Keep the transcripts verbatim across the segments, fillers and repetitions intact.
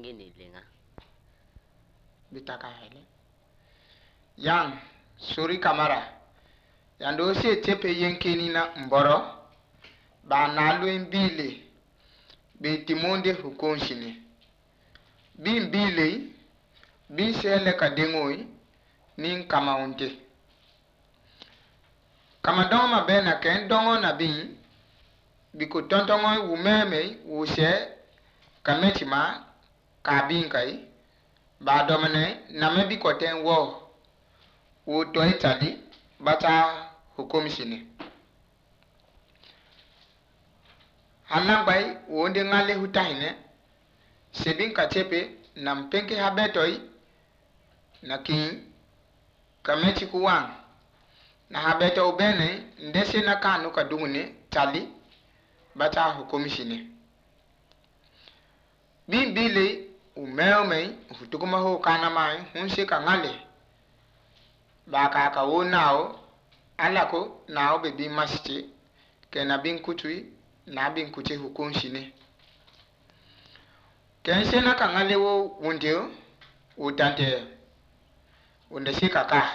ngini linga bitaka hele yang suri kamara yando se tepe yenkeni na mboro ba na luen bile be timonde hukonshine bin bile bin sele ka dengoi nin kama unte kama dongo ma bena ken dongo na bin biko tontongo wumeme wuse kameti ma kabin kai ba domane na mebi koten wo wo to itali bata hukomishine hanan bai wonde ngale hutahine sebin kachepe na mpenke habetoi na kin kameti kuwan na habeto bene ndese na kanu kadungune tali bata hukomishine bimbile umeume hutukuma ho kana mai hunse kangale baka ka wonao alako nao bebi masiti kena bin kutui na bin kuche hukomishine kense na kangale wo wundeo utante undesi kaka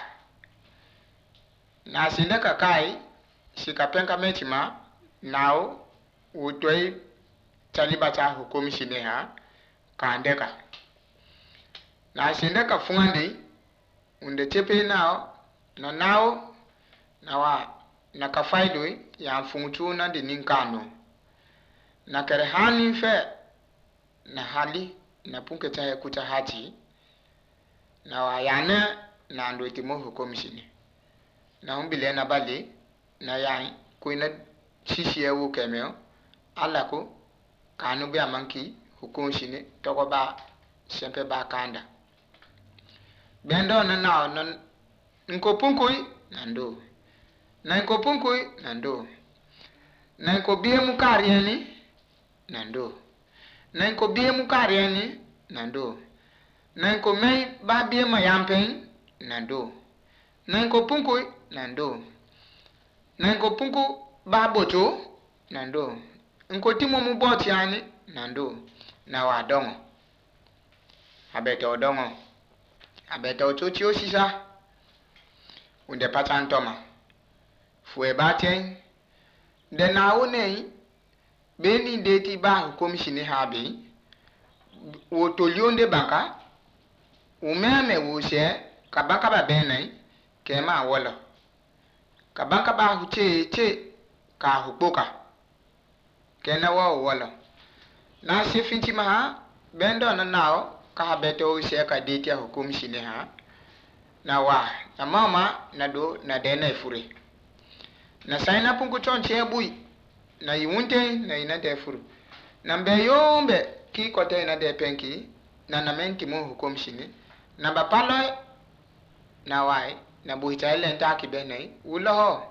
na sinde kakai sikapenka metima nao utoi talibata hukomishine ha kaandeka na sinde ka fungandi unde chepe nao na nao na wa na kafaido ya fungutu na de ninkano na kare hani fe na hali na punke cha kuta hati na wa yana na ndo timo hukomishine na umbile na bali na ya kuina shishi ewu kemeo alako kanu bi amanki hukomishine toko ba sempe ba kanda bendo na na na nkopunkui na ndo na nkopunkui na ndo na nkobie mukarieni na ndo na nkobie mukarieni na ndo na nkomei ba bie mayampen na ndo na nkopunkui na ndo na nkopunku ba boto na ndo nkotimo muboti yani na ndo na wadongo abeto dongo abeto chochi osisa unde patantoma fue baten de na one beni deti ba hukomishine habi wotolionde banka umeme wuse kabaka ba benai kema wolo kabaka ba huche che ka hupoka kena wa wolo na sifinti ma bendo na nao ka beto se ka deti hukomishine ha na wa na mama na do na dena fure na saina pungu chonche bui na yiwunte na ina de furu na mbe yombe ki kote na de penki na na menti mo hukomishine na bapalo na wai na buita ile ntaki benai ulo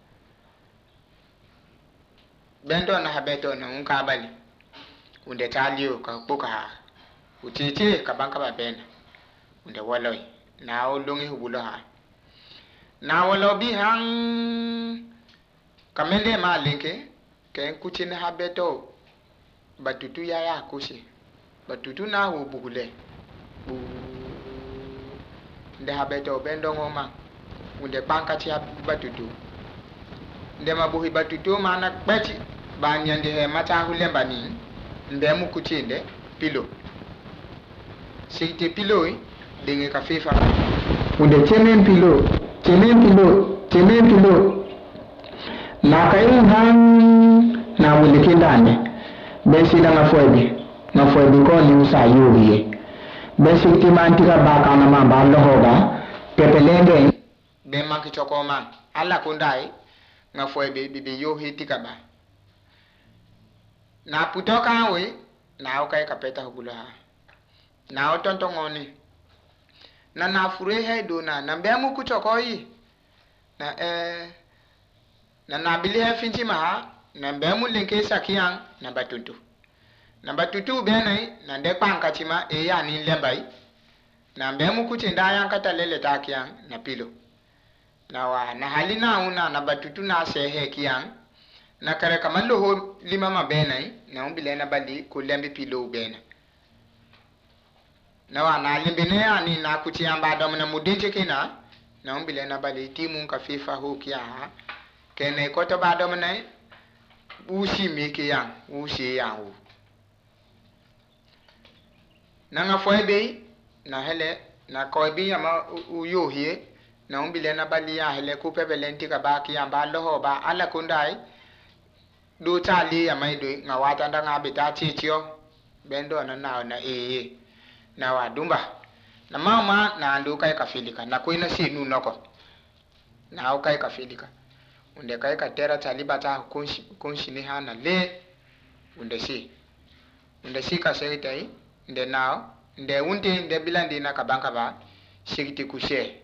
bendo na habeto na unka bali unde talio ka buka utiti ka banka ba bena unde woloi na olongi hubulo ha na wolo bi hang kamende ma linke ken kuchine habeto batutu ya ya kushi batutu na hu bugule bu nde habeto bendo ngoma unde banka ti batutu nde mabuhi batutu mana kpeti banyande he mata hulemba ni nde mu kuchinde pilo sikite pilo dinge ka fifa unde chemen pilo chemen pilo chemen pilo na kai han na muliki ndani besi na mafoibi mafoibi ko ni usa yuhiye besi timantika baka na mamba lohoga pepelenge be manki chokoma ala kundai ngafoibi bibi yuhi tikaba na putoka we na ukai kapeta hugula na otontongoni na na furehe do na na mbemu kuchokoi na eh na nabili he finchi ma na mbemu linke sakian na batutu na batutu benai na de panka chima e ya ni lembai na mbemu kuchinda yan katalele takian na pilo na wa na halina una na batutu na sehe kian na kare kamalo ho lima ma benai na umbile na bali ko lembi pilo bena na wa na limbene ani na kuti amba dom na mudinche kina na umbile na bali timu ka fifa ho kia ha kene ko to ba dom na ushi mi ke yang ushi yang u na nga foi be na hele na ko bi ama u yo hie na umbile na bali ya hele ku pebele ntika ba ki amba lo ho ba ala kundai do tali ya mai do nga wata ndanga beta chichio bendo na na na ee na wa dumba na mama na andu kai kafilika na kuina si nu noko na au kai kafilika unde kai ka tera taliba ta kunshi kunshi ni hana le unde si unde si ka sai tai nde nao nde unde nde bilandi na kabanka ba shikiti kushe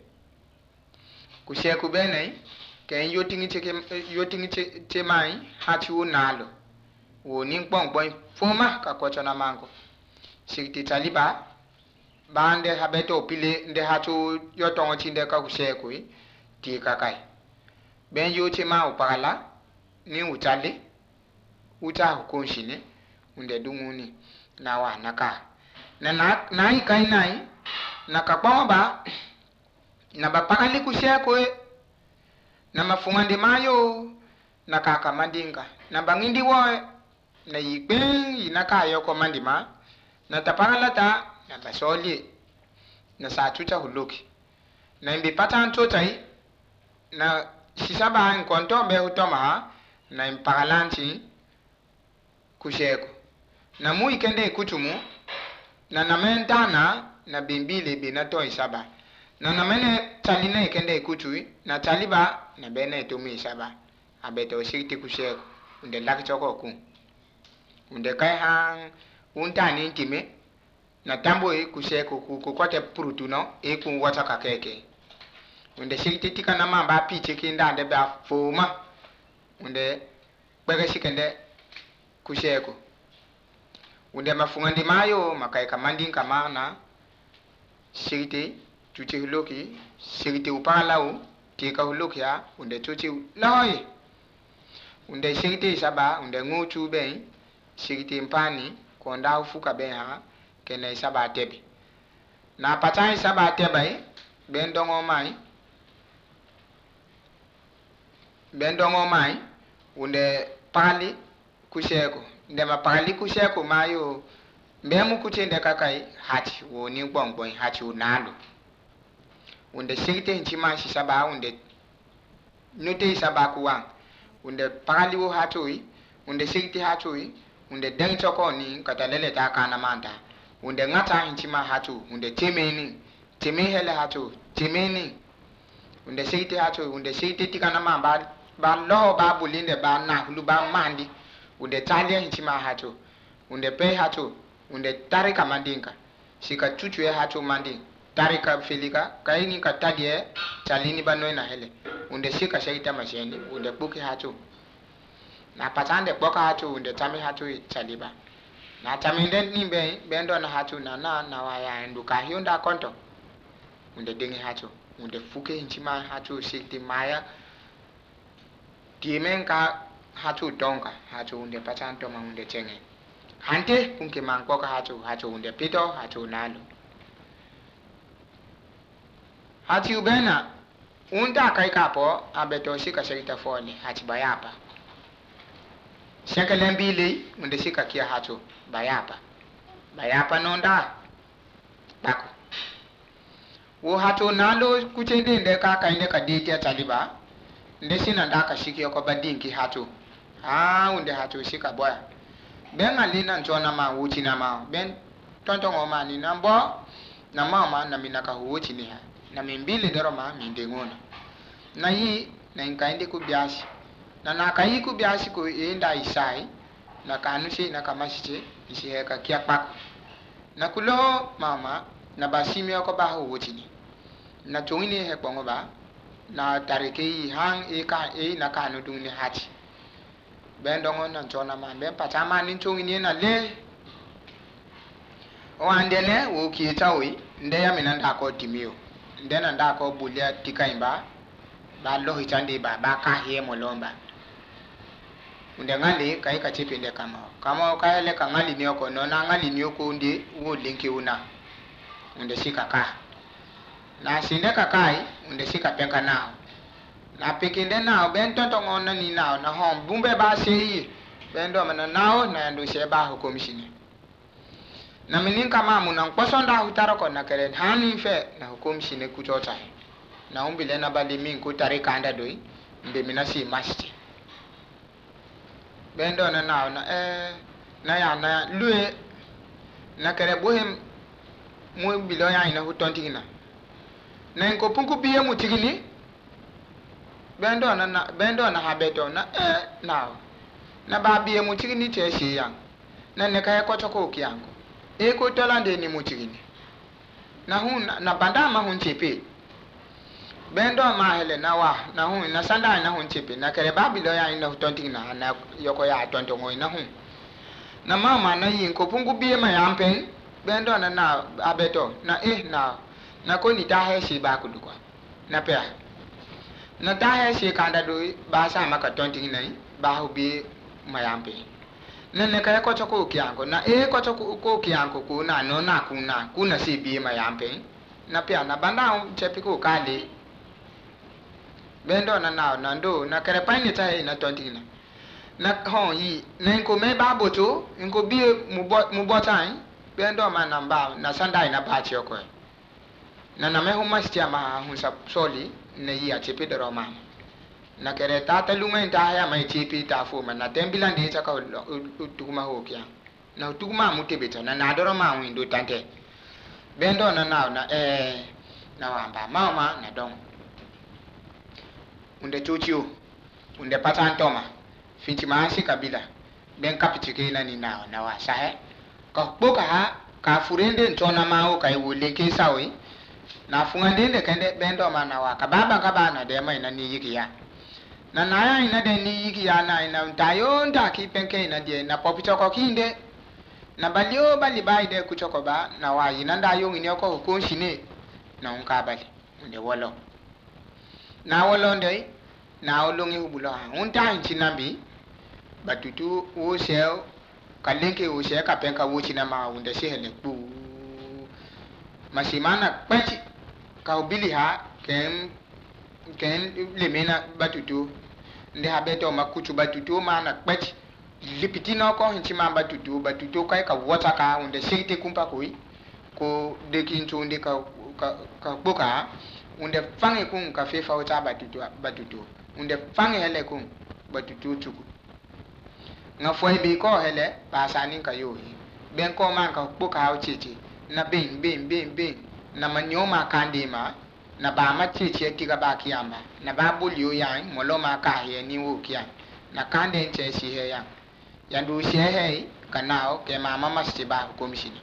kushe kubenai ke yotingi cheke yotingi che mai hati unalo woni ngbongbon fuma ka kocha na mango shikiti taliba bande habeto pile nde hatu yotongo chinde ka kushe kui ti kakai ben yo chema upala ni utale uta hukonshine unde dunguni na wa naka na na nai kai nai na kapama ba na ba pakali kushe kui na mafungandi mayo na kaka mandinga na bangindi wo na yikbe inaka yoko mandima na taparalata na basoli na satucha huluki na imbi patan totai na sisaba nkonto be utoma na impagalanchi kusheko na mu ikende kutumu na namentana na bimbile binato isaba na namene taline ikende kutui na taliba na bene tumi isaba abeto shikiti kusheko unde lakichoko ku unde kai hang untani intime na tambo e kusheko ku kote prutuno e ku wata kakeke unde shikiti tika na mamba piche kinda ande ba foma unde bege shikende kusheko unde mafungandi mayo makai kamandi kama na shikiti chuchi huloki shikiti upalao tika huloki ya unde chuchi loi unde shikiti saba unde nguchu be shikiti mpani konda ufuka be ha kene saba tebe na patai saba tebe ben dongo mai ben dongo mai unde pali kusheko nde ma pali kusheko mayo mbemu kuchende kakai hati woni gbongbon hati unalo unde shikiti nchima saba unde note saba kuwa unde pali wo hatoi unde shikiti hatoi unde den choko ni katalele ta kana manta unde ngata nchima hatu unde temeni teme hele hatu temeni unde shikiti hatu unde shikiti tikana mamba ba lo ba bulinde ba na hulu ba mandi unde talia nchima hatu unde pe hatu unde tarika mandinka shika chuchwe hatu mandi tarika filika kaini katadie chalini banoi na hele unde shika shaita masheni unde buki hatu na patande boka hatu unde tami hatu chaliba na taminde nimbe bendo na hatu na na na waya nduka hyonda konto unde dingi hatu unde fuke nchima hatu shikti maya timenka hatu donka hatu unde patanto ma unde chenge hante punke mangkoka hatu hatu unde pito hatu nalo hati ubena unda kai kapo abeto shika shirita foni hati bayapa shaka lembili unde shika kia hatu bayapa bayapa nonda bako wo hatu nalo kuchende nde kaka inde kaditi ya taliba nde sina ndaka shiki yoko badinki hatu haa unde hatu shika boya ben alina nchona ma uchi na ma ben tontongo ma ni nambo na mama na minaka uchi ni ha na mimbili deroma mindengona na hii na inkaindi kubiashi na nakai kubiashi ku inda isai na kanushi na kamashiche ishiheka kia pako na kulo mama na basimi yoko ba uchi ni na chungini hekpongo ba na tarike hang e ka e na kanu dungni hachi bendongo na chona ma ben patama ni chungini na le o andele wo ki tawi nde ya minanda ko timio nde na nda ko bulia tikaimba ba lo hichandi ba ba ka he molomba unde ngali kai ka chipinde kama kama ka ele ka ngali ni oko no na ngali ni oko ndi wo linki una unde sika ka na sinde ka kai unde sika penka nao na pekinde nao ben tonto ngona ni nao na hom bumbe ba sei ben do mana nao na ndo se ba ho komishini na minin kama muna nkposonda hutaro ko na kere hani fe na ho komishini kuchota na umbile na bali min ko tare kanda doi mbe minasi masti ben do na nao na eh na ya na lue na kere bohem mo bilo ya ina hutontina na ko punku biye mu tigini bendo na na bendo na habeto na eh na na ba biye mu tigini che shi yang na ne kai ko choko kiango e ko tolande ni mu tigini na hun na banda ma hun chepe bendo ma hele na wa na hun na sanda na hun chepe na kere ba bilo ya ina hutontina na yoko ya tonto ngoi na hun na mama na yin ko pungu biye ma yampen bendo na na abeto na eh na na ko ni ta he shi ba ku dukwa na pe na ta he shi kanda do ba sa maka tonti nai ba hu bi ma yampe na ne ka ko choko kiango na eh ko choko ko kiango ku na no na ku na ku na si bi ma yampe na pe na banda chepi ko kale bendo na na na ndo na kare pa ni ta he na tonti na na hon yi na ko me ba boto nko bi mu bo mu botan bendo ma na ba na sandai na ba chi ko na na me ho mastia ma hun sa soli ne yi a chepe de roma na kere tata lunga ta ya mai chepe ta fo ma na tembilan de ta ka tuguma ho kya na tuguma mutebeta na na doro ma windo tante bendo na na na eh na wamba mama na don unde chochio unde patantoma finti maasi kabila ben kapitike na ni na na wa sahe ko boka ha ka furende ntona mao kai wole ke sawi na fungande de kende bendo mana wa ka baba ka bana de mai na ni yikiya na na ya ina de ni yikiya na ina tayo nda ki penke ina de na popito ko kinde na balio bali bai de ku choko ba na wa ina nda yo ngini ko ko shine na unka bali unde wolo na wolo ndai na olongi hubulo ha unta nchinabi batutu wo shell kalenke wo shell ka penka wo china ma unde shele pu masimana kwachi ka ubili ha ken ken lemena batutu nde habeto makuchu batutu mana kwachi lipitina ko hinchima batutu batutu kai ka wota ka unde shite kumpa koi ko dekincho unde ka ka, ka boka unde fange kun ka fefa wota batutu batutu unde fange hele kun batutu tuku nga foi bi ko hele ba sani ka yo ben ko man ka boka ha chichi na bin bin bin bin na manyoma kandima na ba ma chichi tiga ba kiyamba na ba bulyo yan moloma ka he ni wo kiya na kande nche si he yan yandu si he kanao ke mama masti ba komishini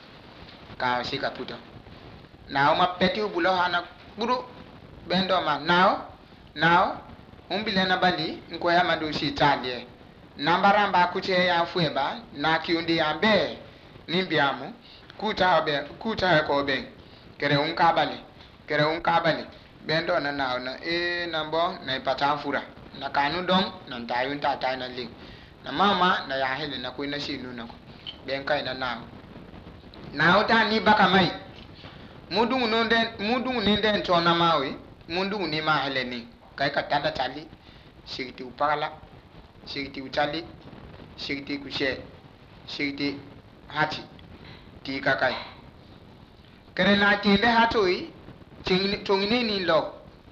ka sika puto na ma peti bulo hana buru bendo ma now now umbile na bali nko ya madu si talie nambaramba kuche ya fueba na kiundi ambe nimbiamu kuta be kuta ko be kere un kabale kere un kabale bendo na na na e nambo na patanfura na kanu dom na tayun ta ta na ling na mama na ya hele na kuina shinu na ko ben kai na na na uta ni baka mai mudungu no den mudungu ni den to na mawi mudungu ni ma hele ni kai ka tanda tali shigiti upala shigiti utali shigiti kushe shigiti hati ti kakai kere na ti le hatoi ting tongini ni lo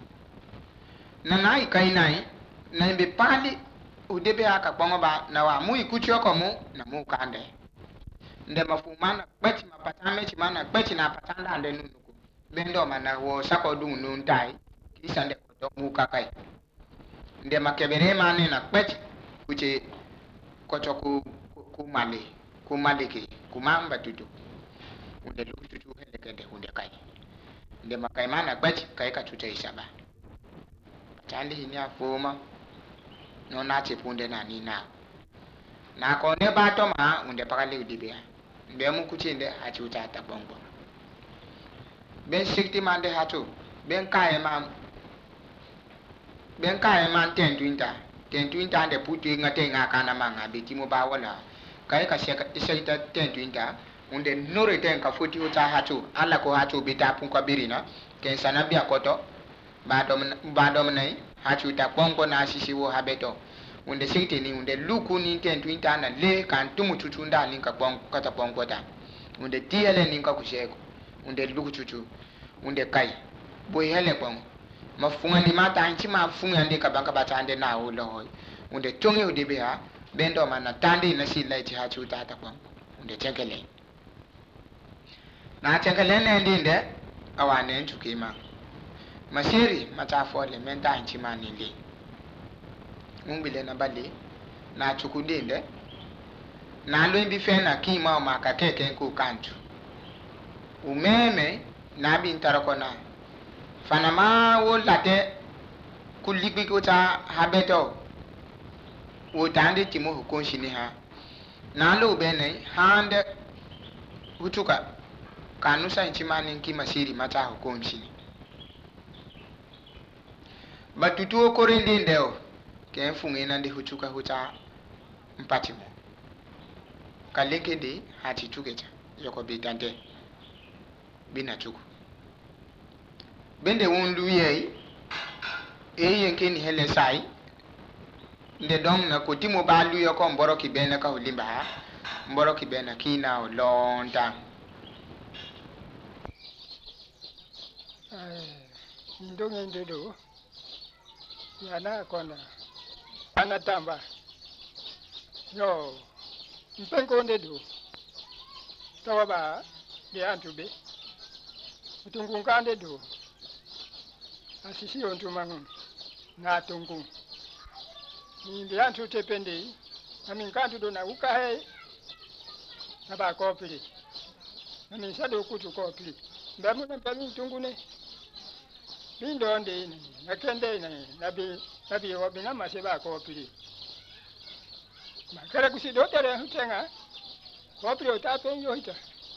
na nai kai nai na be pali udebe aka bongo ba na wa mu ikuchio ko mu na mu kande nde mafumana kwechi mapatame chi mana kwechi na patanda ande nunuko bendo mana wo sako dung nun tai kisa nde ko mu kakai nde makebere mane na kwechi kuche kocho ku ku male ku maleke kumamba tutu unde lututu hele kende unde kai nde makai mana kwechi kai ka tuta isaba chali hini afuma no na chipunde na nina na ko ne ba to ma unde pakale udibia nde mu kuchinde achuta ta bongo ben shikti mande hatu ben kai ma ben kai man ten twinta ten twinta de puti ngate nga kana manga biti mo ba wala kai ka sheka sheka ten twinta unde nore ten ka foti uta hatu ala ko hatu bita pun ko birina ken sanabia koto ba dom ba dom nay hatu ta konko na sisi wo habeto unde sikti ni unde luku ni ten twinta na le kan tumu tutunda ni ka bon kata bonko ta unde tiele ni ka kusheko unde luku tutu unde kai boy hele bon mafunga ni mata nchi mafunga ndi ka banka batande na wo lo unde tonge udibe ha bendo mana tandi na si lai hatu ta ta bon unde chenkele na chenkele ne ndinde awane nchukima masiri matafole menta nchi manili umbile na bali na chukudinde na lwimbi fena kima ma kakeke ku kantu umeme na bi ntarakona fanama wo late kulibi ko ta habeto wo tande timo hukonshi ni ha na lo bene hande hutuka kanusa nchimani kima siri mata hukonshi batutu korindi ndeo ke fungena ndi hutuka huta mpatimo kaleke ndi hati tuketa yoko bitante bina tuku bende wondu yei e yenke ni hele sai nde dom na ko timo balu yoko mboro ki bena ka ulimba mboro ki bena kina o lonta ai ndonge ndedo yana kona anatamba yo mpengo ndedo tawaba biantu be utungunga ndedo asisi ontu mangu na tungu ni biantu tepende nami kantu do na ukahe na ba kopili nami sado kutu kopili ndamu na pami tungune bindo nde ni nakende ni nabi nabi wabina maseba kopili makara kusido tere hutenga kopili otape yoita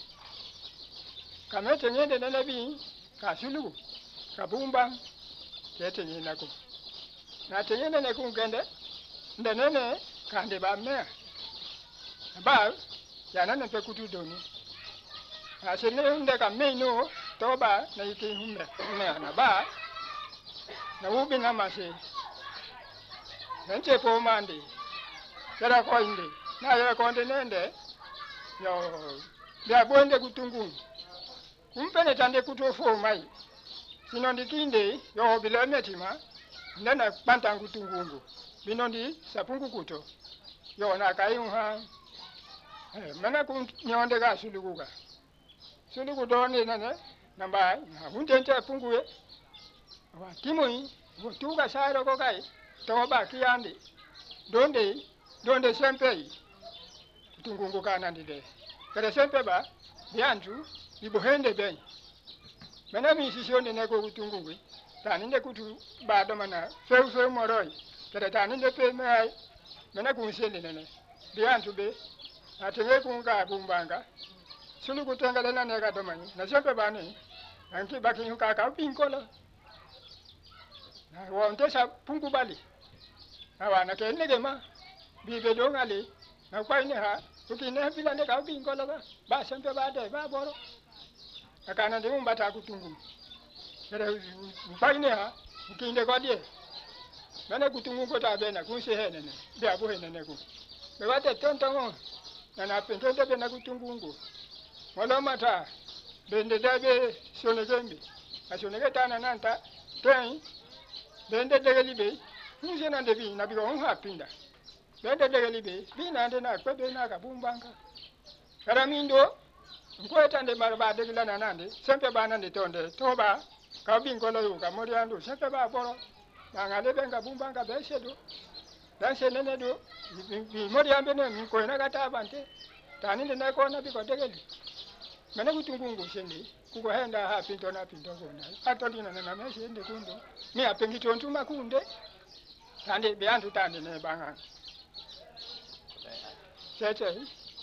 kamete nyende na nabi kasulugu kabumba kete nyina ko na tenyene ne kungende ndenene kande ba me ba yana ne pe kutu doni asene nde ka me no to ba na yiki humre me na ba na ubi na mase nche po mande kera ko inde na ye ko ndenende yo ya bonde kutungu umpene tande kutofo mai sinondi kinde yo bilemetima ndana bantangu tungungu binondi sapungu kuto yo na kayunha eh mana ku nyonde ga suluguga sulugu doni nane namba hundenje punguye wa timoi wo tuga sairo ko kai to ba kiyande donde donde sempe tungungu kana ndide kare sempe ba bianju ibohende ben mana mi sisione ne ko tungungu tani nde kutu bado mana feu feu moroi kare tani nde pe mai mana kunsende nene biantu be atenge kunga bumbanga sulu kutengala na nega domani na sempe bani anki baki yuka ka pinkola na wonte sa pungu bali na wana ke nege ma bibe dongale na kwa ni ha ukine bila ne ka pinkola ba ba sempe bade ba boro akana de umbata kutungu kare mpaine ha ukinde kodie mane kutungu ko ta bena kunse henene bia bo henene ko be wate tontongo na na pentende bena kutungu wala mata bende dabe sone gembi asone getana nanta ten bende degeli be kunse na debi na biko on hapinda bende degeli be bina ande na kwe be na ka bumbanga karamindo nkwetande marba degila na nande sempe bana de tonde toba ka bingolo yu ka mori andu sempe ba boro ngale benga bumbanga beshedo dan senene do bi mori ambe ne mi ko na kata bante tani de na ko na bi ko degeli mena kutungungu sende kuko henda ha pinto na pinto kona atoli na na me sende kundo mi apengi tontu makunde tande be andu tande ne banga Chete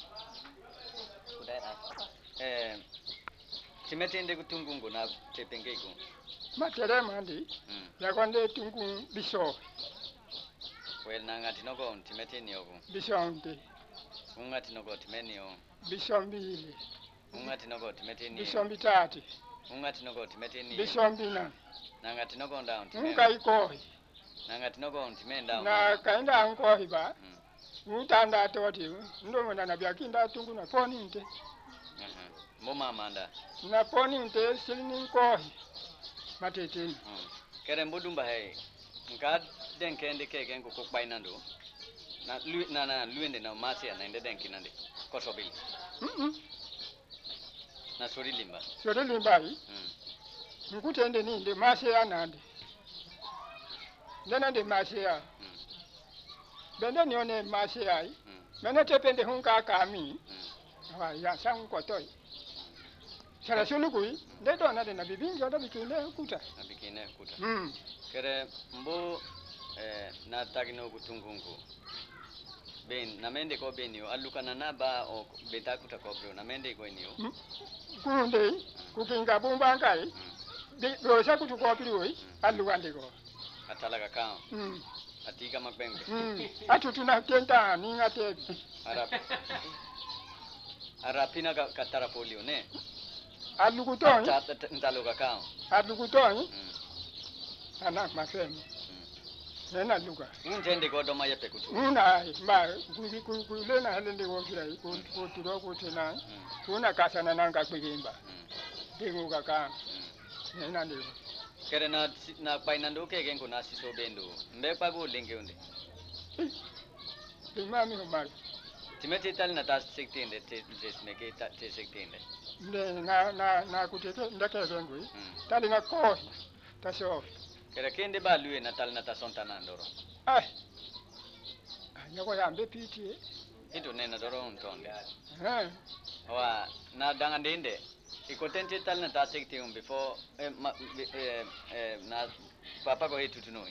eh timetende kutungungu na tepengeko matere mandi mm. ya kwande tungu biso well nanga tinoko timeteni yoko biso nte unga tinoko timenio biso mbili Ungati noko timeteni. Bisombi tati. Ungati noko timeteni. Bisombi na. Nangati noko down. Unga ikohi. Nangati noko timenda. Na kaenda ankohi ba. Utanda toti. Ndo mwana na biakinda tungu na poni nte. Mhm. Moma manda. Na poni nte silini nkohi. Mateteni. Kere mbudumba hai. Nka den kende keke nko kokpai nando. Na lu na na luende na masia na inde den kinande. Kosobili. Mhm. Na sori limba. Sori limba hii. Mm. Nkutende ni inde masia nande. Ndena de masia. Mm. Bende nione masia hii. Mm. Mene tepende hunka kami. Mm. Wa ya sang kotoi. Sara sulukui. Ndedo na de na bibinjo da bikinde kuta. Na bikine kuta. Mm. Kere mbo eh na tagino kutungungu. Ben namende ko benio alukana na ba o beta kuta ko bro namende ko enio. Mm. Kunde kukinga bumba ngai. Bi rosa kutu ko pirioi alugande ko. Atalaga ka. Mm. Atika makbenge. Mm. Atutuna kenta ni ngate. Arap. Arapina ka katara polio ne. Alugutoi. Tata ntaloga ka. Alugutoi. Mm. Ana mafemi. Nena luga. Untende ko doma yepe kutu. Una ba kubi kubi na halende ko kira ko ko tiro ko tena. Kuna kasana nanga kwigimba. Dingu kaka. Nena ndio. Kere na na painando ke gengo na siso bendo. Mbe pago lenge unde. Imami umari. Timete tal na tas sektende te desmeke ta te sektende. Nde na na na kuteke ndake gengo. Tali na ko. Tasho. Kera kende ba luwe na tal na ta sonta na ndoro. Ai. Nyako ya mbe piti. Ito nena doro untonde. Eh. Wa na danga ndende. Iko tente tal na ta sekte um before eh, ma, eh, eh, na papa ko hitu tunoi.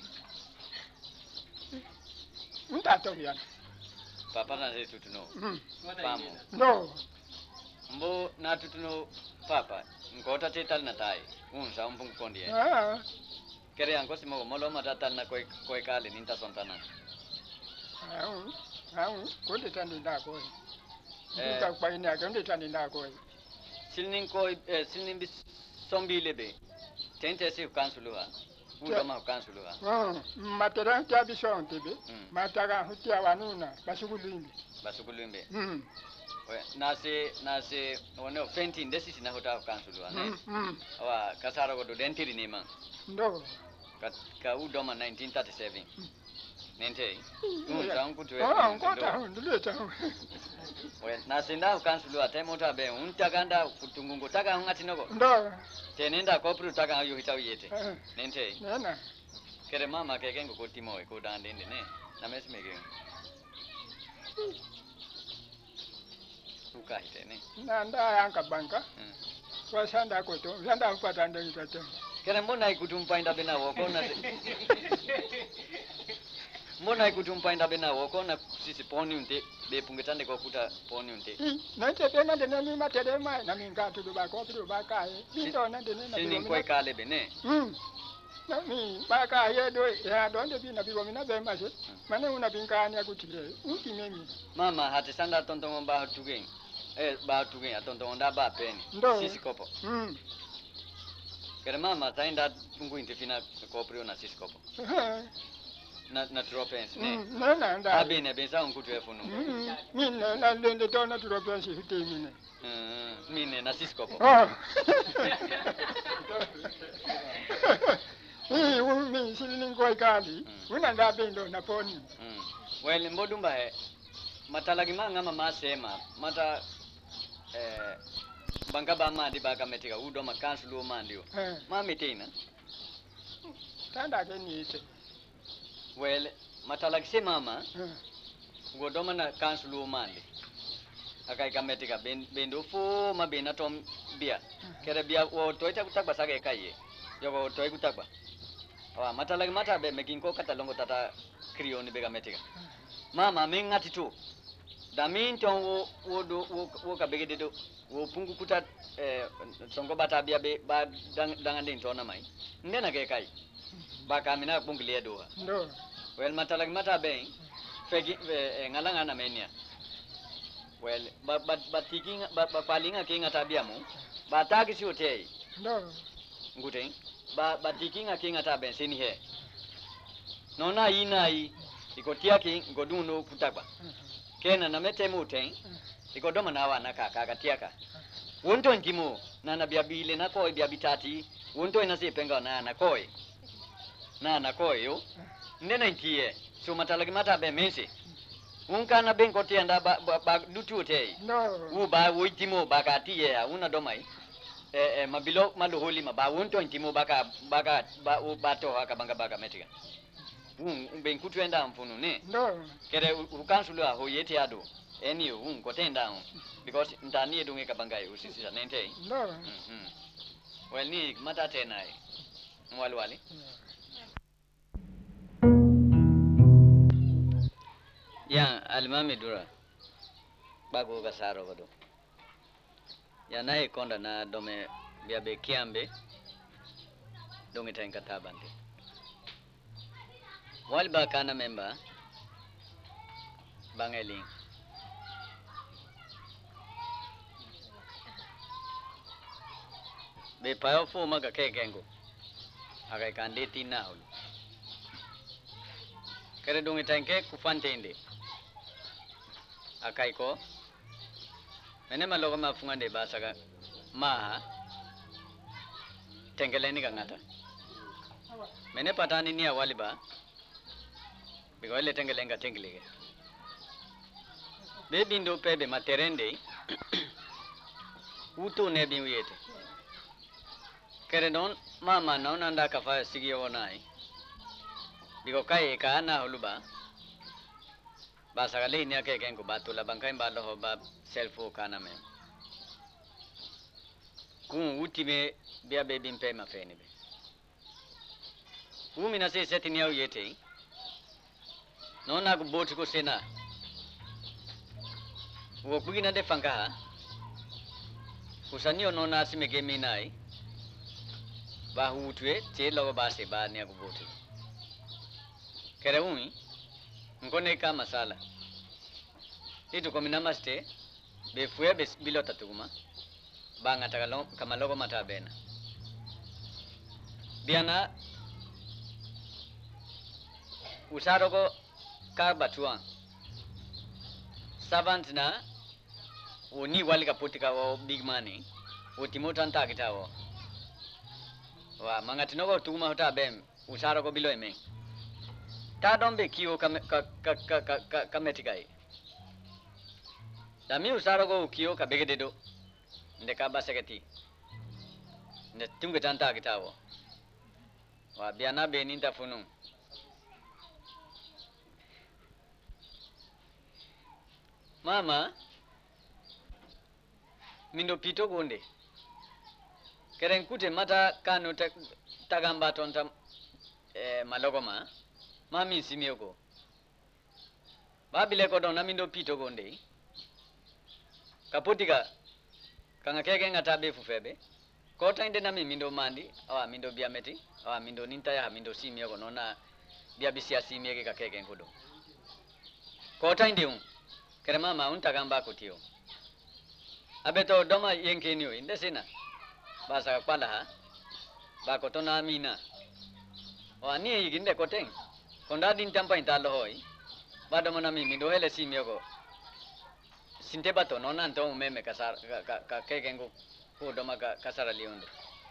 Mtato yana. Papa na hitu tuno. Mm. Pamo. No. Mbo na tutuno papa. Ngota te tal na tai. Unsa umpung kondi. Ah. Kere yanko simo molo mata tal na koi koi kale ninta sontana. Au. Au. Konde tandi na ko. Eh. Ka kwa ina konde tandi na ko. Silnin koi eh, silnin bis sombi lebe. Tente se kansuluwa. Udama kansuluwa. Ah. Matera kya bishon tebe. Matara hutia wanuna basukulimbi. Basukulimbe. Mm. We nase nase ono fenti ndesi sina hota kansuluwa ne. Mm. Mm. Wa kasara go do dentiri ne man. Ndo. Ka ka udoma nineteen thirty-seven. Nente. Unza unkutu. Ah, ngota ndileta. We nasinda kansuluwa temota be untaganda kutungungu taka ngati noko. Ndo. Tenenda kopru taka ayo hitaw yete. Eh. Nente. Nena. Kere mama ke kengo ko timo ko dande ne. Na mesme ke. Uka hite ne. Nanda yanka banka. Kwa sanda ko to. Sanda mpata ndo ikato. Kere mbona ikutumpa inda bena woko na Mbona ikutumpa inda bena woko na sisi poni unte be pungetande ko kuta poni unte. Na te pena de nani matere mai na minga tu ba ko tu ba ka e. Bindo na de na. Sini ko kale bene. Mm. Na mi ba ka ye do ya do de bi na bi wo mi na be ma se. Mane una binka anya kutire. Uki memi. Mama hati sanda tontongo ba tugen. Eh ba tugen atontongo nda ba peni. Sisi kopo. Mm. Kere mama tainda tungu inte fina koprio na sisi kopo. Na na tropens ne. Mm. Na na nda. Abi ne bensa unkutu efunu. Mm. Min na na lende to na tropens hite mine. Mm. Mine na sisi kopo. Oh. Eh, umi silini ko kali. Una nda bendo na poni. Mm. Well mbodumba he matalagi manga mama sema mata eh banga ba mandi ba kametika udo makansulu mandio. Eh. Mami tena. Tanda ke ni ite. Well matalagi se mama Eh. godoma na kansulu mandi. Akai kametika ben bendo fo mabena tom bia. Kere bia wo toita kutakba sage kaye. Yogo toi kutakba. Wa matalagi mata be mekinko katalongo tata krioni be kametika. Mama mengati tu. Damin ton wo wo do wo wo ka begede do wo pungu kuta eh songo bata bia be ba dang dangande tona mai. Ndena ke kai. Ba ka mina pungu le do. Ndo. Wel matalag mata be fegi eh, ngalanga na menia. Well, but but but thinking but but palinga kinga tabiamu. Ba tagi si hotel. No. Nguteng. Ba ba tikinga kinga taben sini he. Nona ina i iko tiaki iko duno kutakba. Kena na mete muteng. Iko doma na wana kaka katiaka. Wonto ntimo na na biabile na koi biabitati. Wonto ina si penga na na koi. Na na koi yo. Nena nkie. So matalagi mata be mensi. Unka na benko tienda ba ba, ba dutu te. No. U ba witimo baka tiye una domai. Eh eh mabilo maluholi maba wonto ntimo baka baka ba u bato haka banga baka metika. Un ben kutwenda mfunu ne. No. Kere ukansulu ho yete ado. Eni un kotenda un because ndani edunge kabanga usisi sa nente. No. Mhm. Well ni mata tena ai. Mwali wali. Ya almami dura. Bago gasaro godo. Ya nae konda na dome biabe kiambe. Donge tenka tabante. Wal ba kana member bangeling. Be payo fo maga kekengo. Akai kande tina ul. Kere donge tenke kufantende. Akai ko mene maloga mafungande basaga maha tengeleni kangata mene patani ni awali ba bigo ile tengelenga tengelege be bindo pebe materende uto ne bin yete kere don mama non anda kafa sigiyo nai bigo kai ka na holuba basaga le ni ake kengo batula bangkai balo ho ba selfo kana me kun utime bia be bimpe ma feni be umi na se seti ni au yete nona ko boti ko sena wo kugina de fanga usani nona sime gemi nai ba hutwe te lo ba se ba ni ko boti kere umi ngone ka masala itu komina maste be fue be bilota tuguma banga tagalo kamalogo mata bena biana usarogo ka batuan savant na oni wali kaputika o big money utimotan takitawo wa mangatinogo tuguma hota bem usarogo bilo eme ta dombe kiyo ka ka ka ka kametikai dami usarogo kiyo ka begededo ndeka basakati nde tunga tanta kitawo wa biana be ninta funu mama mindo pito gonde keren kute mata kanu tagamba tonta eh, malogoma mami simioko babile ko don namindo pito gonde kapotika kanga keke ngata be fufebe ko tande nami mindo mandi awa mindo biameti awa mindo ninta ya mindo simioko nona bia bisia simieke ka keke ngodo ko tande un kere mama un tagamba kutio abeto doma yenkeniyo indesina basa kwala ha ba ko tona mina wa ni yiginde ko ten konda din tampa intalo hoy ba do monami mindo hele simioko sinte bato nona nto meme kasar ka ka kekengo ko doma ka kasara liondo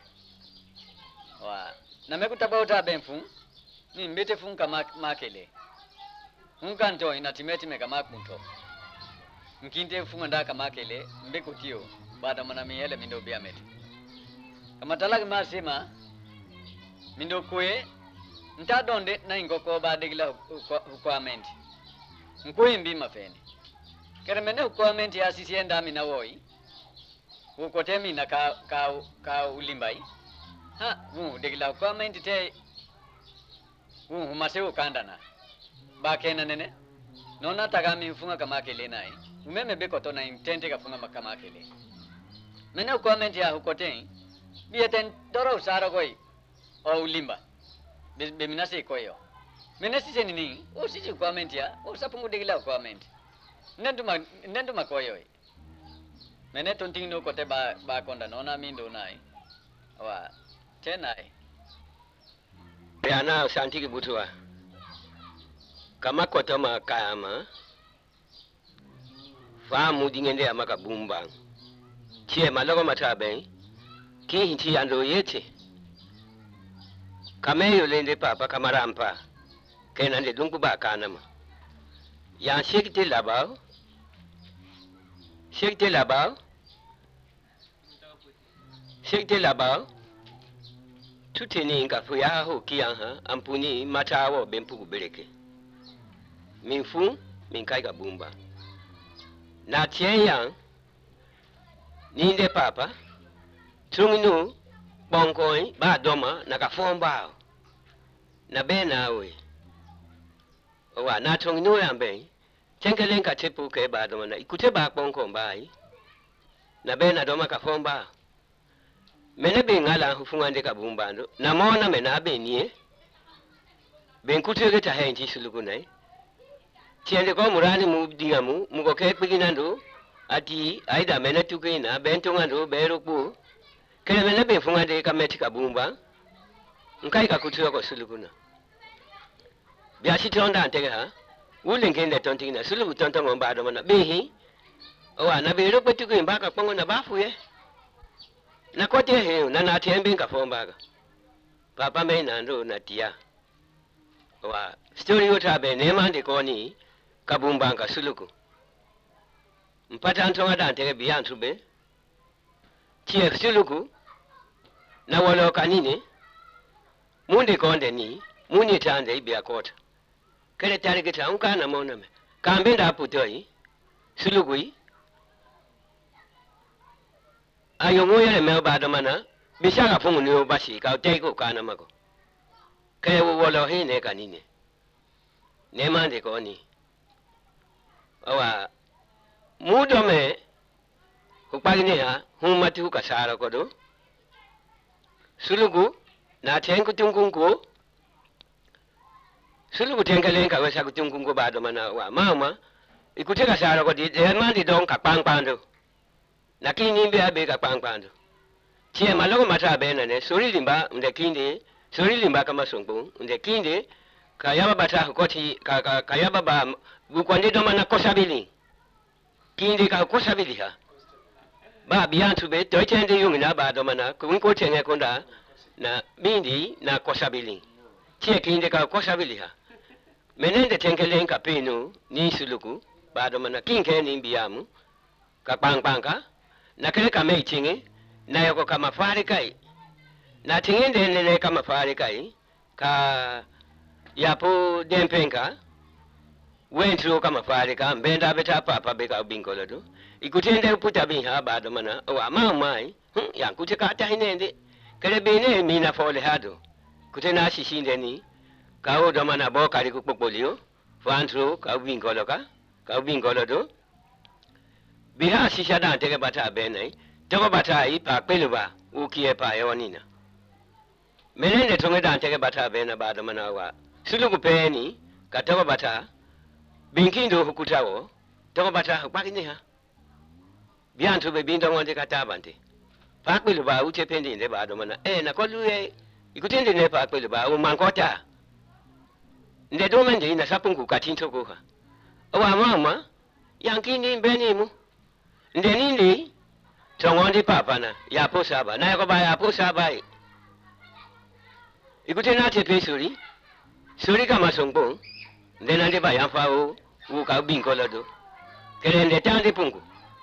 wa na mekutaba uta benfu ni mbete funka makele unka nto inatimeti meka makunto mkinte funga ndaka makele mbeko tio bada mana miele mindo biamet kama talaga masema mindo kwe nta donde na ingoko badegila requirement nkwe mbi mafeni kere mene requirement ya sisi enda mina woi ukote mina ka ka ka ulimbai ha wu degila requirement te wu humase ukandana ba kena nene nona tagami funga kama kele nai umeme beko to na intente ka funga kama kele mene requirement ya ukote bieten doro usara koi o ulimba be, be minase koyo menesi senini o sisi requirement ya o sapungu degila requirement Nentuma nentuma koyo. Mene tonting no kote ba ba konda nona mindo nai. Wa tenai. Yana santiki butua. Kama kota makama. Famu dingende amaka bumba. Chie malogo matabe. Ki hinchi ando yete. Kameyo lende papa kamarampa. Kenande dungu ba kanama. Yang shekite labao. Shekite labao. Shekite labao. Tuteni inga fuya ho kianga ampuni matawo bempugu bereke. Minfu minkaiga bumba. Na tiyan ninde papa tunginu bongkoi ba doma nakafomba na benawe. Owa na tunginu yambe chenkelenka tepu ke ba doma na ikute ba bongko mbai na bena doma kafomba. Mene bengala hufungande kabumbando na mona mena benie ben kutege ta henji sulukunai tiende ko murani mu dingamu mugo ke piginando ati aida mena tukina bentongando beroku kele mena be fungande kameti kabumba nkai ka kutuyo ko sulukuna bia sitonda antege ha ulengende tontingina suluku tontongo mbado mana behi owa na be rokwe tukimba ka pongo na bafuye na kote heo na na tiembe ka fombaga papa me nando na tia wa story ota be ne mande ko ni kabumbanga suluku mpata ntonga dante bi antube tie suluku na walo kanine munde konde ni muni tande bi akota kele tarigeta unka na mona me kambe nda putoi suluku ayomo yele me ba do mana bishaga fungu ni bashi ka teko kana mako kele wolo hine kanine ne mande ko ni awa mudo me upagine ha humati ukasara ko do sulugu na tenku tungungu sulugu tengalenka wesa kutungungu ba do mana wa mama ikuteka sara ko di e mande don ka pangpando nakini mbe abe ka pangpando tie malogo mata bena ne sori limba nde kinde sori limba kama songbo nde kinde kayaba bata koti ka ka kayaba ba bukwande do mana kosabili kinde ka kosabili ha ba biantu be to tende yungina ba do mana kun ko tenge konda na bindi na kosabili tie kinde ka kosabili ha menende tenkelen ka penu ni suluku ba do mana kinke ni biamu ka pangpanga na kele kama ichinge na yoko kama fari kai na tingende nene kama fari kai ka yapo dempenka wentro kama fari ka mbenda beta papa beka bingolo do ikutende puta bin ha ba do mana wa mamai hm ya kutika ta hinende kele bene mina fole hado kutena shishinde ni ka o do mana bo kari ku popolio fantro ka bingolo ka ka bingolo do biha shisha dan tege bata benai togo bata i pa peluba ukie pa yonina menende tonge dan tege bata bena ba do mana wa sulugu peni ka togo bata binkindo hukutawo togo bata pakini ha biantu be bindo ngonde katabante pa peluba uche pendi nde ba do mana eh na koluye ikutende ne pa peluba o mankota nde do mende ina sapungu katinto ko ha owa mama yankini benimu ndenindi tongondi papa na ya posaba na yako ba ya posaba ikutena tepe suri suri kama songbo ndenande ba ya fao uka binkola do kelende tande pungu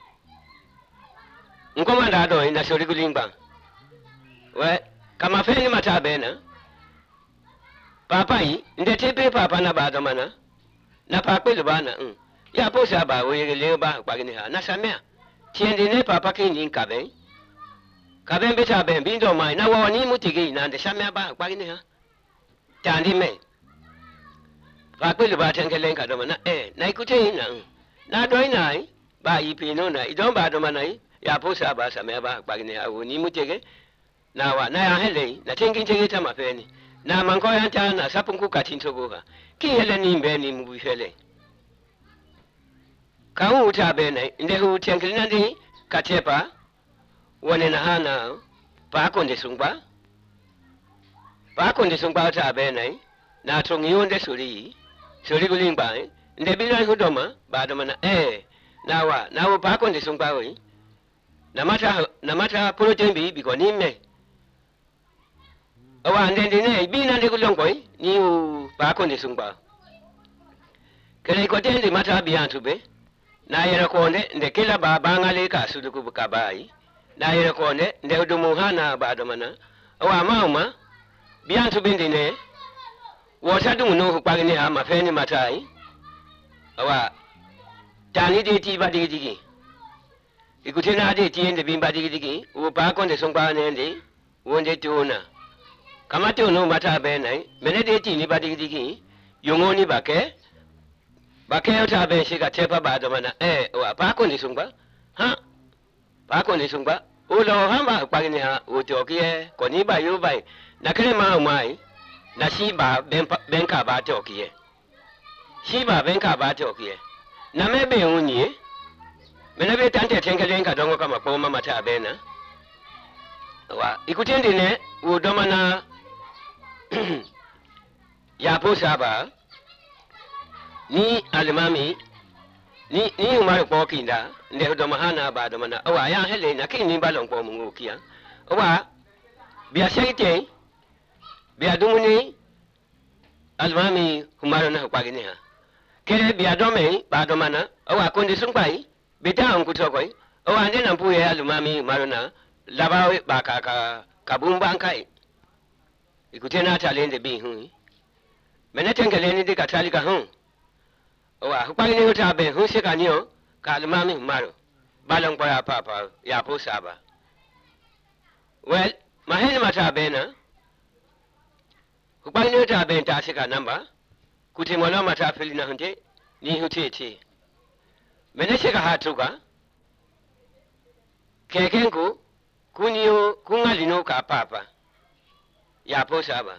nkomanda do ina suri kulimba we kama feni matabena papa yi ndetepe papa na ba do mana na pakwe bana mm ya posaba we le ba bagini ha na samea tiende ne papa kini kabe kabe beta ben bindo mai na wa ni mutigi na de shamya ba bagini ha tandi me pa kwele ba tengelen ka do mana eh na ikute na na do nai ba yipi no na idon ba do mana ya posa ba samya ba bagini ha ni mutege na wa na ya hele na tengin tege ta mafeni na manko yanta na sapunku katinto go ha ki hele ni mbe ni mu hele Kau uta bene, inde hu tiangkilina di katepa, wane na hana, pa konde sungpa. Pa konde sungpa uta bene, na trong yonde suri, suri guling ba, inde bilan hudoma, badoma na eh, nawa, nawa pa konde sungpa oi. Namata namata polotembi biko nimme. Awa ande dine bina de gulong koi, ni u pa konde sungpa. Kele ko tende mata biantu be. Na yere konde nde kila ba bangale ka suduku bukabai na yere konde nde udumu hana ba domana awa mauma biantu bindine wota dungu no hupagini ha mafeni matai awa tani de ti ba digi digi ikutena de ti ende bimba digi digi u ba konde songba nende wonde tuna kama tunu mata be nai mene de ti ni ba digi digi yongoni ba ke Bakeo ta ben shiga tepa ba do mana eh wa pa ko ni sungba ha pa ko ni sungba o lo ha ma pa ni ha o to ki ko ni ba yo ba na kre ma mai na shi ba ben ben ka ba to ki shi ba ben ka ba to ki na me be un ni me na be tan te ten ka len ka dongo ka ma ko ma ma ta be na wa ikutende ne o do mana ya po sa ba ni alimami ni ni umar ko kinda nde do mahana ba do mana awa ya hele na kin ni balon ko mu kiya awa biya shekite biya dumuni alimami umar na ko gini ha kere biya do me ba do mana awa ko ndi sun pai beta an ku to koi awa nde na puye alimami umar na labawe ba ka ka kabumba an kai ikutena talende bi hu mena tengele ni de ka tali ka hu Owa hupagi ni huta be husi kanyo kalimami maro balong kwa ya papa ya po saba. Well, maheni mata be na hupagi ni huta be nta sika namba kuti molo mata fili na hunde ni huti iti. Mene sika hatuka kekenku kunyo kungalino ka papa ya po saba.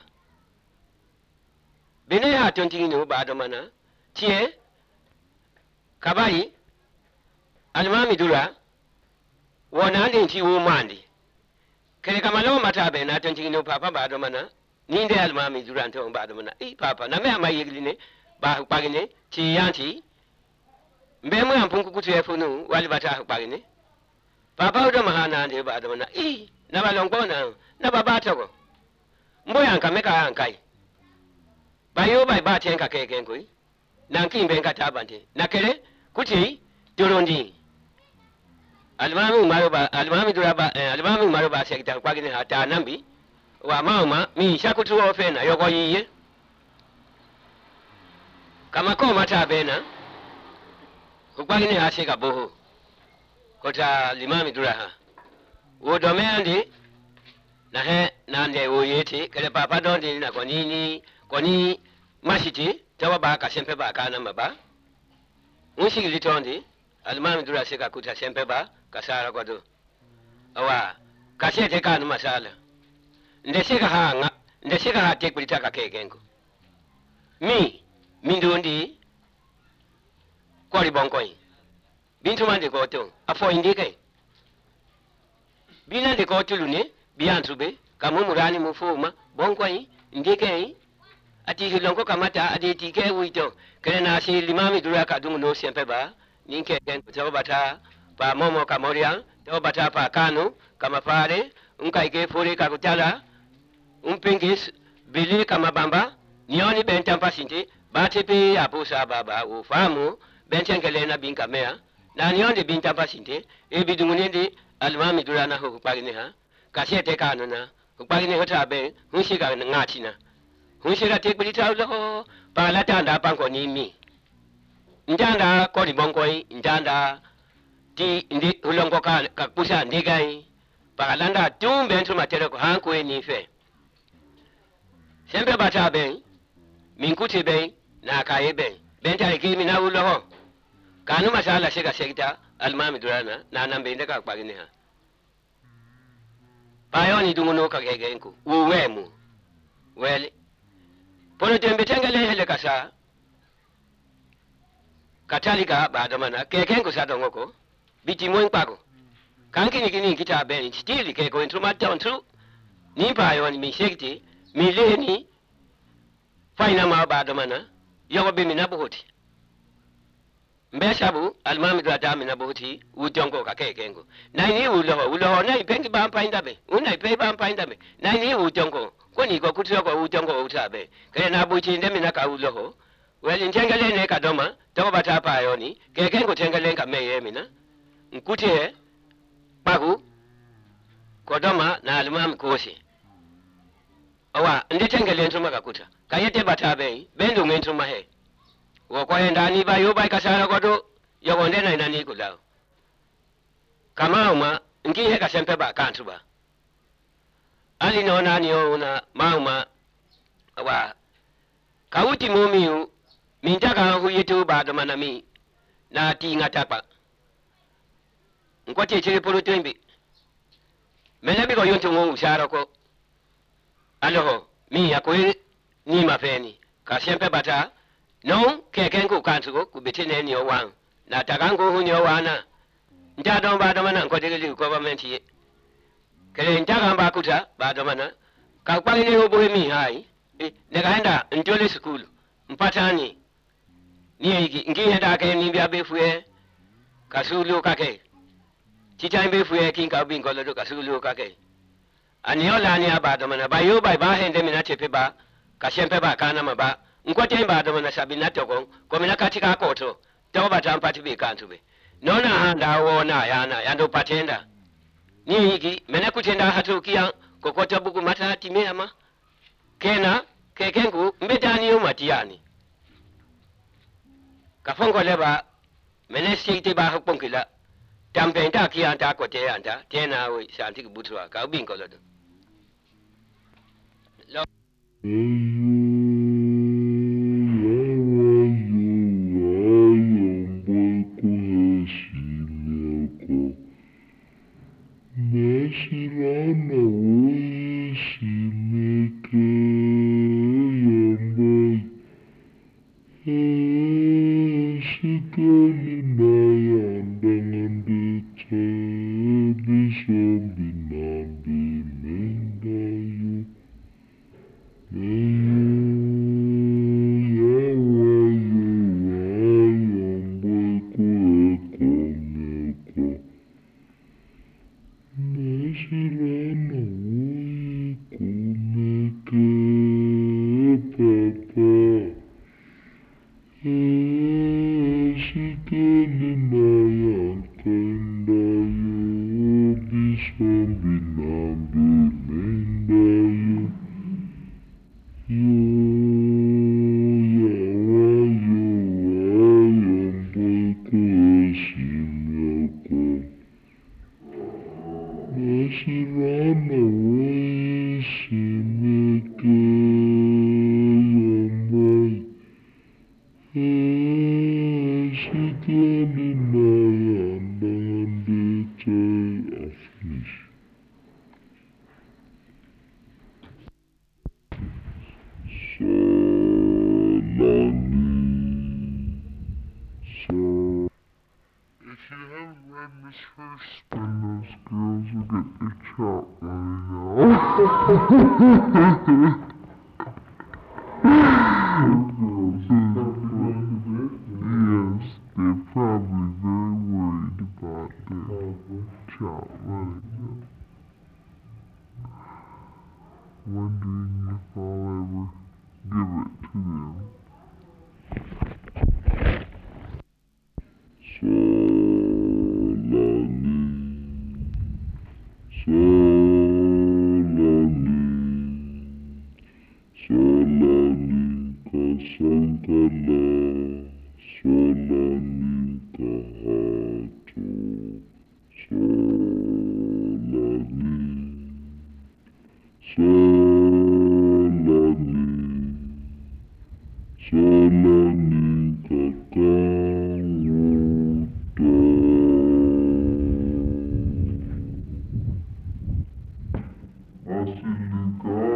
Bine hatuntingino bado mana tie Kabari alimami dura wona ndinti wo mandi kele kama lo matabe na tanjino papa ba do mana ninde alimami dura nto ba do mana eh papa na me amayigline ba pagine ti yanti mbe mu ampunku kutu efunu wali bata pagine papa do mahana ndi ba do mana eh na balongo na na baba toko mboya nkameka ankai bayo bai ba tenka keke nkoi nanki mbenga tabante nakele kuti dorondi alimami umaro ba alimami duraba eh, alimami umaro ba sekita kwa gine hata nambi wa mama mi shakutu ofena yoko yiye kama ko mata bena kwa gine hashika boho kota limami duraha wo domeandi na he nande wo yeti kele papa dondi na konini koni mashiti tawa ba ka sempe ba kana maba unshi litondi alimami dura seka kuta sempe ba kasara kwado awa kasete kanu masala nde seka hanga nde seka ha tekulita ka kekengo mi mindundi kwali bonkoi bintu mande ko to afo indike binande ko tulune biantube kamumurani mufuma bonkoi indike ati hilongo kamata adi tike wito kene na si limami dura ka dungu no sempe ba ninke ken to bata pa momo kamoria to bata pa kanu kama pare unka ike fore ka kutala umpingis bili kama bamba nioni benta pasinte batepe apusa baba ufamu benchengele na binka mea na nioni binta pasinte e bidungu nende alimami dura na ho pagine ha kasete kanu na pagine hota be hunshika ngatina Hunshira tekulita ulo pa latanda panko nimi. Njanda kodi bonkoi, njanda ti ndi hulongo ka kapusa ndigai. Pa landa tumbe ntu matero ko hankwe nife. Sempe bata ben, minkuti ben, na kaye ben. Benta kimi na ulo ho. Kanu masala shika shekita almami durana na nambe ndeka pagine ha. Payoni dunguno ka gegenku. Uwemu. Well Pono tembe tengele hele kasa Katalika Badamana, Kakenko Sadongoko, Bitimun Pago. Kankini Kita Ben, still going to my town too. Nimpa on me safety, me leni, Finama Badamana, Yobiminabuti. Beshabu, Almami Gadaminabuti, Ujongo Kakengo. Nine Ulo, Ulo, Nine Penki Bam Pindabe, Unai Pay Bam Pindabe, Nine Ujongo, Konigo Kutoko Ujongo Utabe, Kenabuchi Neminaka Ulo. Well, in Tangalene Kadoma, Tobata Pioni, Kakengo Tangalenka Mayemina, Nkute, Pagu, Kodoma, Nalmam Kosi. Owa, and the Tangalen to Makakuta, Kayete Batabe, Bendu into my head. Wakwenda ni ba yo ba kasara godo yo gonde na nani kula kama uma ngi he ka sempe ba kantu ba ali no na ni ona mauma wa kauti momiu minjaka hu yitu ba do manami na ti ngata pa nkwati chiri polo tembi mena bi ko yonto ngo usara ko aloho mi yakwe ni mafeni ka sempe bata no, Kakenko Kansuko, could be ten your one. Natagango Hunyowana. Jadon Badamana, Quadrilu government here. Karen Bakuta, Badamana. Kapani Bohemi High. Neganda, and Jolly School. Mpatani. Ngiada Nibia Befue. Kasulu Kake. Chitan Befue, King of Bin Colorado, Kasulu Kake. And Yolania Badamana, by you by Bahan Deminate Peba, Kashempeba Kanamaba. Nkwate mbado na sabina toko komina katika koto toba tampati be kantube nona handa wona yana yando patenda ni hiki mena kutenda hatukia kokota buku mata timema kena kekengu mbetani yo matiani kafongo leba mena site ba hoponkila tampenta kianta kote anta tena we santi butwa ka binko lodo Nashirana Wishimeke Yambai Shikani Nayandangandicha Bishambinambi Mendayu Meyu Yawayu Wayambai Kuekomeko Nashirana Wikumeke Papa Shikeni Nayankandayu Bishambinambi Mendayu Yo Yawayu Wayambai Kueshimyako Nashirana Wishimeke Yambai Shikeni Nayandangandicha. I'll finish. Solani. So if you haven't read Miss First Spin those girls will get their chop right now. Yes, they're probably very worried about their chop right now. Wondering if I'll ever give it to them. Solani, Solani, Solani Kasankala, Solani Kahato, Solani, Solani, Solani Kakawuto. Asilika